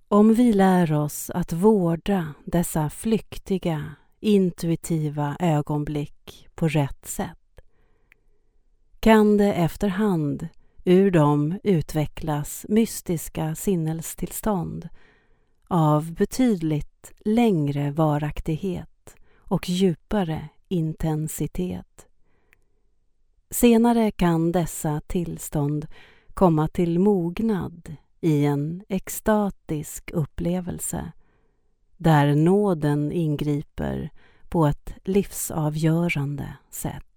Om vi lär oss att vårda dessa flyktiga, intuitiva ögonblick på rätt sätt, kan det efterhand ur dem utvecklas mystiska sinnestillstånd av betydligt längre varaktighet och djupare intensitet. Senare kan dessa tillstånd komma till mognad i en extatisk upplevelse där nåden ingriper på ett livsavgörande sätt.